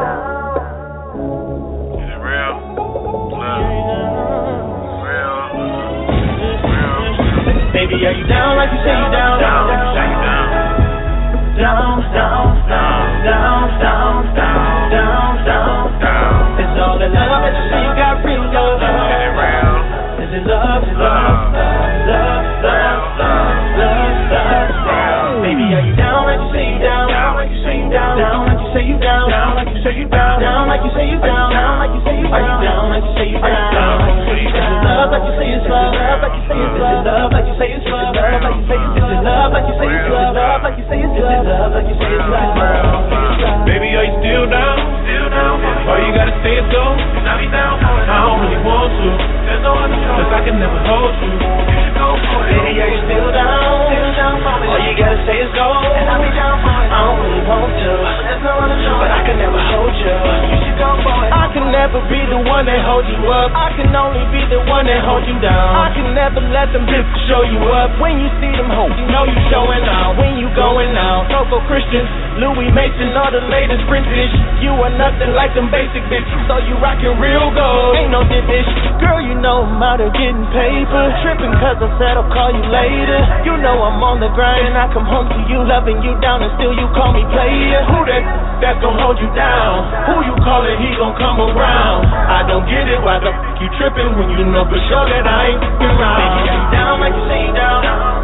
Baby, are you down like you say you down? Down, like you say you down. Down, down, down, down, down, down, down, down, down. It's all the love that you say you got real love. Is it real? Is it love? Is love? Love, love, love, love, love, love. Baby, are you down like you say you down? Down like you say you down. Down like you say you down. Down like you say you down. Down like you say you down. Down like you say you down. Are you down like you say you down? Down like you say you down. Love like you say it's love. Love like you say it's love. Love like you say it's love. Love like you say it's love. Love like you say it's love. Love like you say it's love. Love like you say it's love. Baby, are you still down? Still down. All you gotta say is go. I don't really want to, cause I can never hold you. Baby, are you still down? All you gotta say is go. I don't really want to, but I can never hold you. I can never be the one that holds you up. I can only be the one that holds you down. I can never let them bitches show you up. When you see them hoes, you know you showing out. When you going out, Coco Christian, Louis Mason, all the latest vintage. You are nothing like them basic bitches, so you rockin' real gold. Ain't no dimmish. Girl, you know I'm out here getting paper. Trippin' cause I said I'll call you later. You know I'm on the grind and I come home to you, loving you down, and still you call me player. Who that that's gon' hold you down? Who you callin', he gon' come around? I don't get it, why the f*** you trippin' when you know for sure that I ain't f***ing around? Baby, you down like you say you down.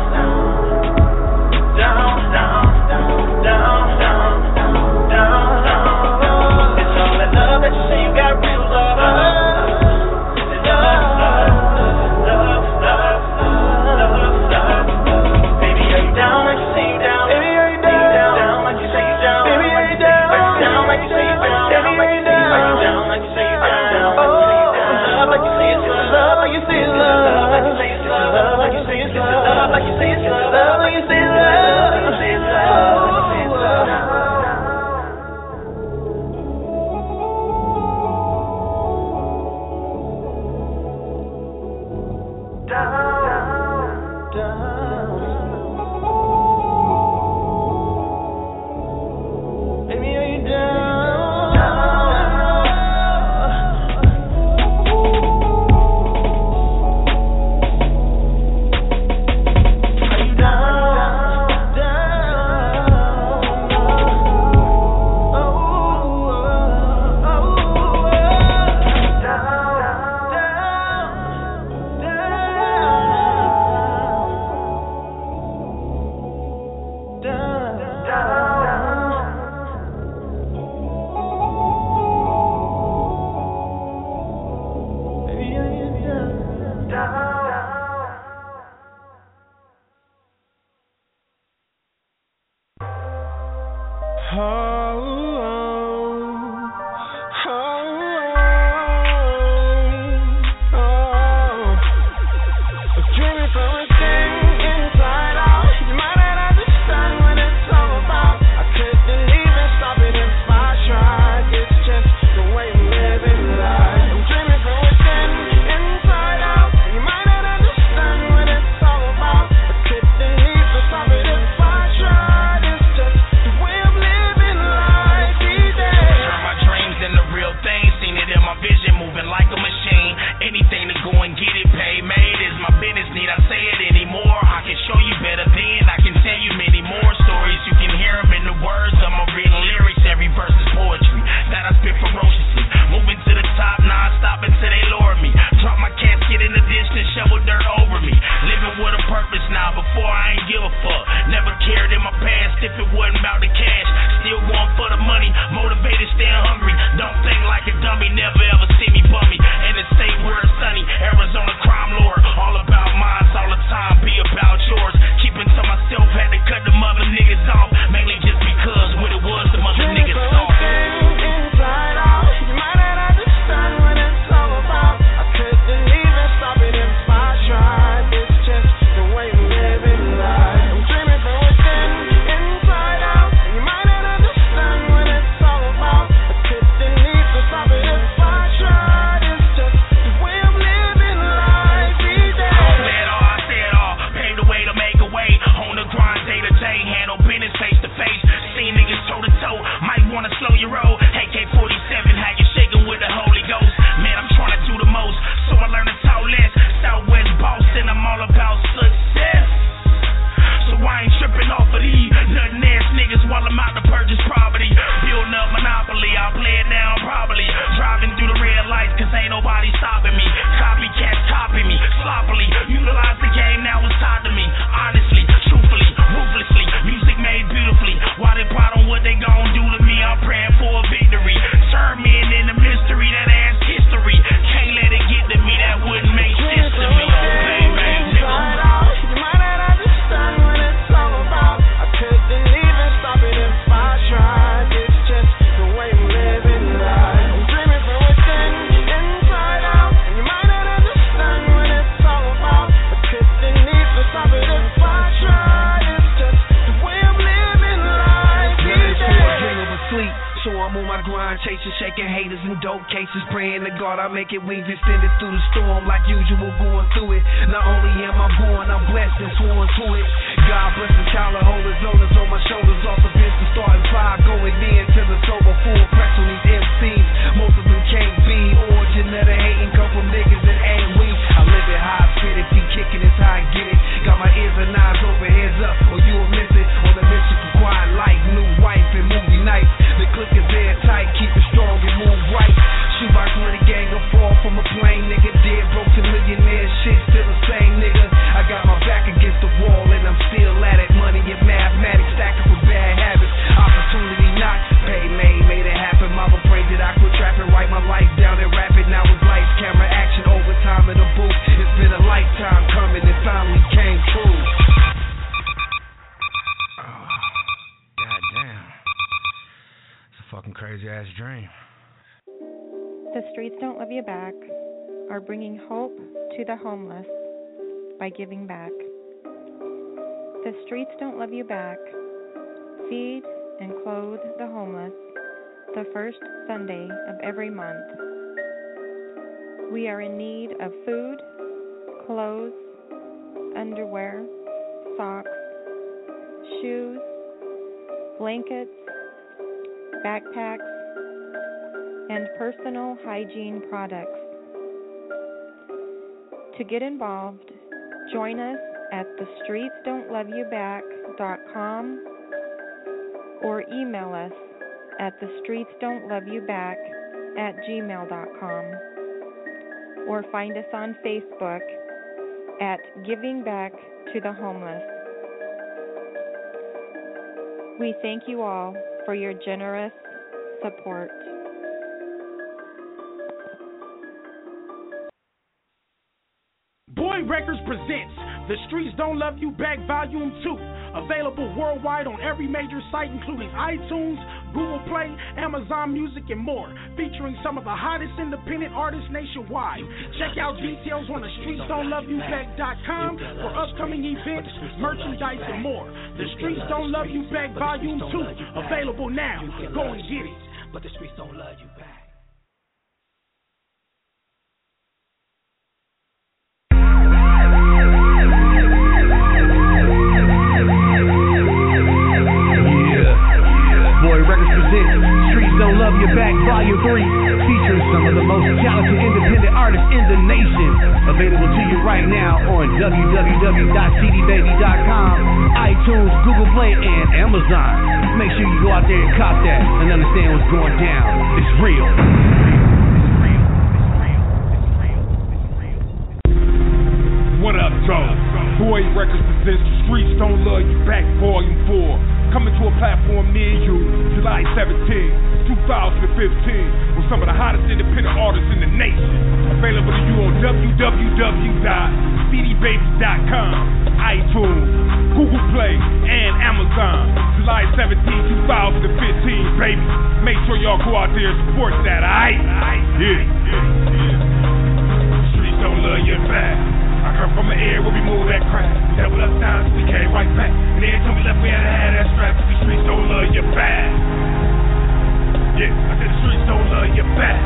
Down, down, down, down, down, down, down. It's all that love that you say you got real love. Love, love, love, love, love, love. Baby, are you down like you say you down? Baby, are you down? Down like you say you down. Baby, are you down? Down like you say you down. Baby, are you down? Are you down like you say you down? Oh, love like you say it's love. Love like you say it's love. Love like you say it's love. Love like you say it's love. Love like you say it's love. Love like you say it's love. Make it wings extended through the storm like usual going through it. Not only am I born, I'm blessed and sworn to it. God bless the child of holders, owners on my shoulders. Off the bench to starting five, going in till it's over. Full press on these M Cs. Most of them can't be. Origin of the hating come from niggas that ain't we. I live it high, spit it, keep kicking it's how I get it. Got my ears and eyes over, heads up, or you will miss it. On the mission for quiet life, new wife and movie nights. The click is airtight, keep it strong and move right. Shoebox with a gang of fall from a plane, nigga. Dead broke to millionaire shit, still the same nigga. I got my back against the wall and I'm still at it. Money and mathematics, stacking for bad habits. Opportunity not pay made, made it happen. Mama prayed that I quit trapping, write my life down and rap it. Now it's lights, camera, action, overtime in the booth. It's been a lifetime coming and finally came true. Oh, God damn. It's a fucking crazy ass dream. The Streets Don't Love You Back are bringing hope to the homeless by giving back. The Streets Don't Love You Back feed and clothe the homeless the first Sunday of every month. We are in need of food, clothes, underwear, socks, shoes, blankets, backpacks, and personal hygiene products. To get involved, join us at the streets don't love you back dot com or email us at the streets don't love you back at gmail dot com or find us on Facebook at Giving Back to the Homeless. We thank you all for your generous support. Boyd Records presents The Streets Don't Love You Back Volume two. Available worldwide on every major site including iTunes, Google Play, Amazon Music, and more. Featuring some of the hottest independent artists nationwide. Check out details on the streets don't love you back dot com for upcoming events, merchandise, and more. The Streets Don't Love You Back Volume two. Available now. Go and get it. But the streets don't love you back. Don't Love You Back Volume three features some of the most talented independent artists in the nation. Available to you right now on w w w dot c d baby dot com, iTunes, Google Play, and Amazon. Make sure you go out there and cop that and understand what's going down. It's real. What up, Joe? Boyd Records presents The Streets Don't Love You Back Volume four. Coming to a platform near you July seventeenth, twenty fifteen, with some of the hottest independent artists in the nation. Available to you on w w w dot c d baby dot com, iTunes, Google Play, and Amazon. July seventeenth, twenty fifteen, baby. Make sure y'all go out there and support that, alright? Yeah, yeah, yeah. The streets don't love you back. I come from the air where we move that crap. Double up times, we came right back. And then told me left, we had to have that strap. The streets don't love you back. Yeah, I said the streets don't love you back.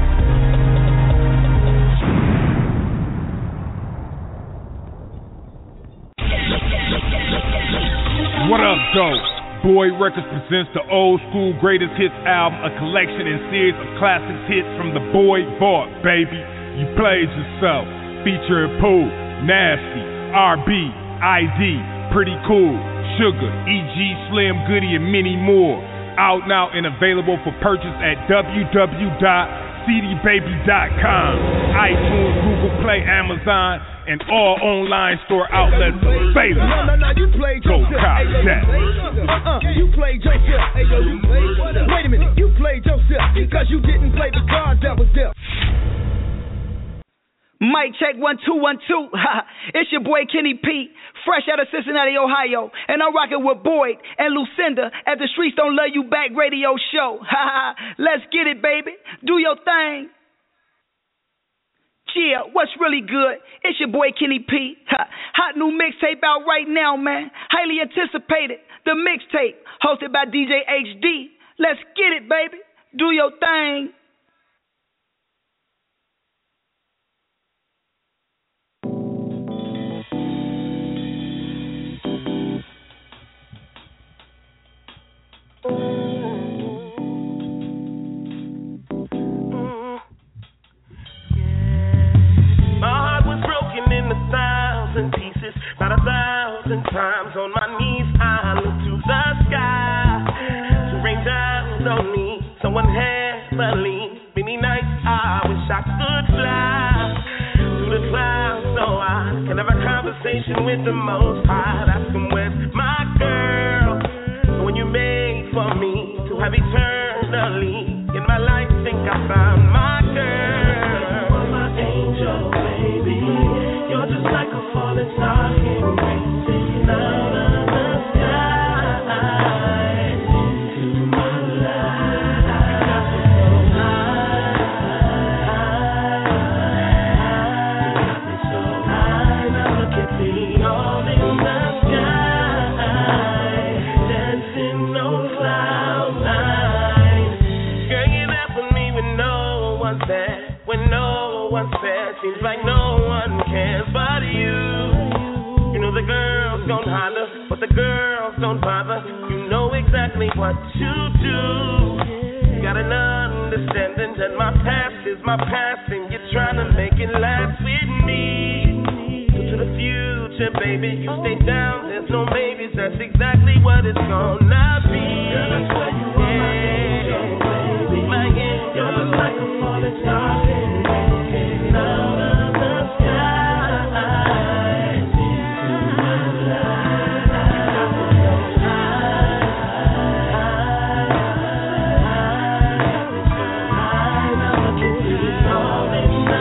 What up, though? Boyd Records presents the Old School Greatest Hits album, a collection and series of classic hits from the Boyd Vault, baby. You played yourself. Featuring Pooh, Nasty, R B, I D, Pretty Cool, Sugar, E G, Slim Goody, and many more. Out now and available for purchase at w w w dot c d baby dot com, iTunes, Google Play, Amazon, and all online store outlets available. No, no, no, you played Go cop that. Uh-uh, you played yourself. Hey, yo, you played yourself. Wait a minute, you played yourself because you didn't play the cards that was dealt. Mic check one two one two. It's your boy Kenny P, fresh out of Cincinnati, Ohio, and I'm rocking with Boyd and Lucinda at the Streets Don't Love You Back radio show. Let's get it, baby. Do your thing. Yeah, what's really good? It's your boy Kenny P. Hot new mixtape out right now, man. Highly anticipated. The mixtape, hosted by D J H D. Let's get it, baby. Do your thing. I wish I could fly to the clouds so I can have a conversation with the Most High. Ask him, where's my girl? The one you made for me to have eternally in my life. Think I found my girl. You're my angel, baby. You're just like a falling star here, racing out of the sky into my life. Got me so high, now look at me all in the sky, dancing on cloud nine. Girl, you there for me when no one's there, when no one's there. Seems like no one cares but you. You know the girls don't holler, but the girls don't bother. You know exactly what to do. You got an understanding that my past is my past, and you're trying to make it last with me. So to the future, baby, you stay down. There's no maybes. That's exactly what it's gonna be. Girl, that's why you are my angel, baby. My angel. You're just like a falling star. Out of the sky into my life. Now look at me all in the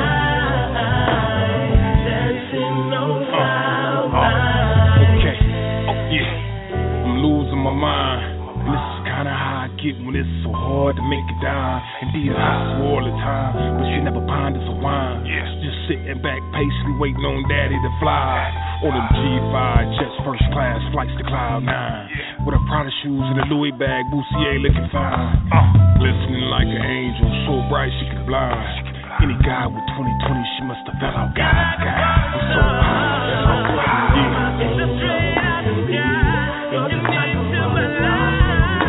sky, dancing on cloud nine. Okay, oh yeah, I'm losing my mind. And this is kinda how I get when it's so hard to make it down. Indeed, I hustle all the time, but you never ponders a wine. Yes. Just sitting back, patiently waiting on daddy to fly. On them G five jets, first class flights to cloud nine. Yeah. With her Prada shoes and a Louis bag, Boussier looking fine. Uh. Listening like an angel, so bright she could blind. Any guy with twenty twenty, she must have fell out. God, God, I'm so high, so high. Yeah. It's a straight out of the sky. You're just like a falling star.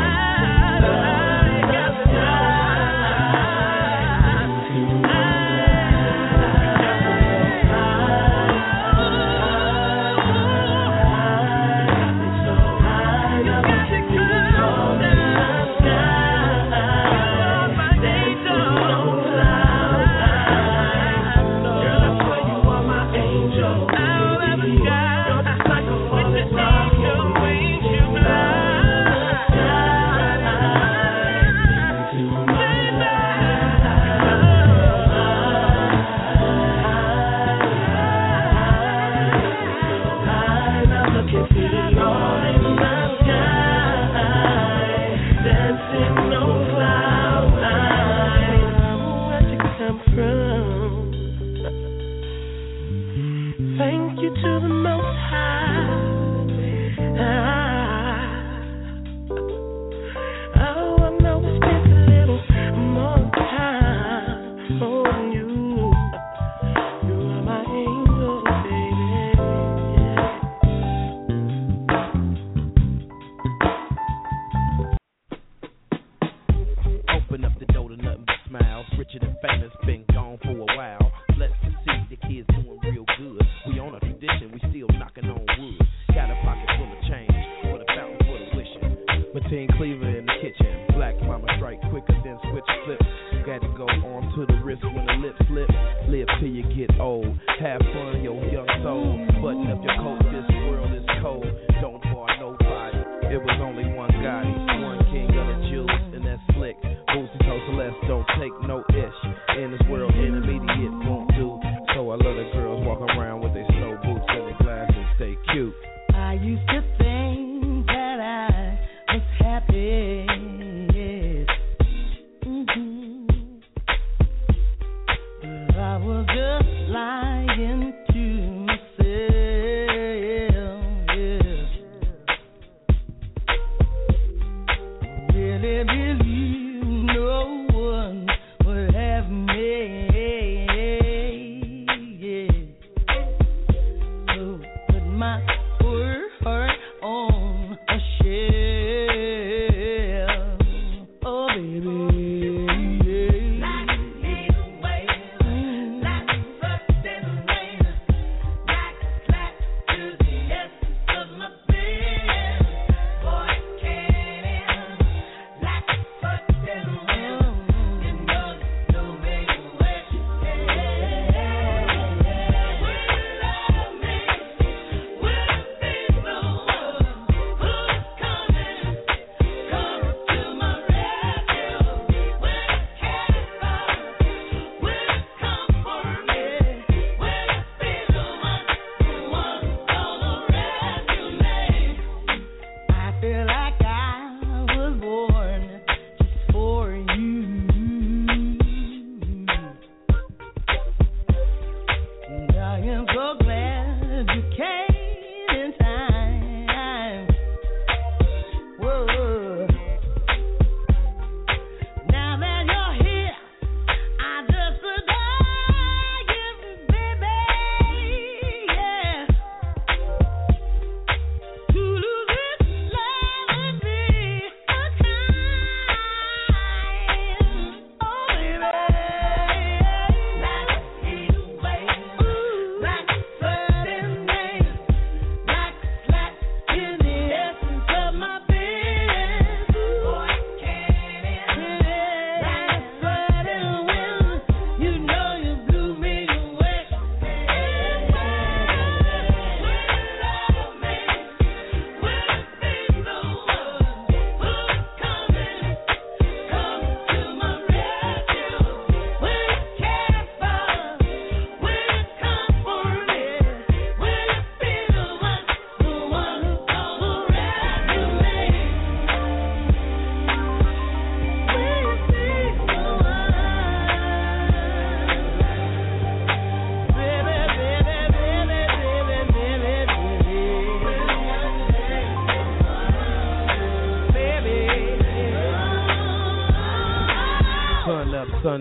Thank you to the Most High. Oh, I know we spent a little more time on you. You are my angel, baby. Open up the door to nothing but smiles. Richer than famous, been gone for a while. Blessed to see the kids doing real good. We on a tradition, we still knocking on wood. Got a pocket full of change, for the fountain for the wishing. Mateen Cleaver in the kitchen. Black mama strike quicker than switch flip. Got to go on to the wrist when the lips slip. Live till you get old. Have fun, your young soul. Button up your coat, this world is cold. Don't bar nobody. It was only one Gotti, one king of the Jews, and that's slick. Boosie told Celeste, don't take no ish. In this world, intermediate won't do. So I love the girls walk around with their snow boots and their glasses, stay cute. I used to think that I was happy. Mm-hmm. But I was just lying to myself. Yeah. Really believe no one would have me. My poor heart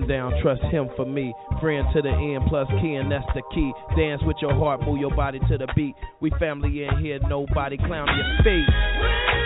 down, trust him for me. Friend to the end, plus kin, that's the key. Dance with your heart, move your body to the beat. We family in here, nobody clown your feet.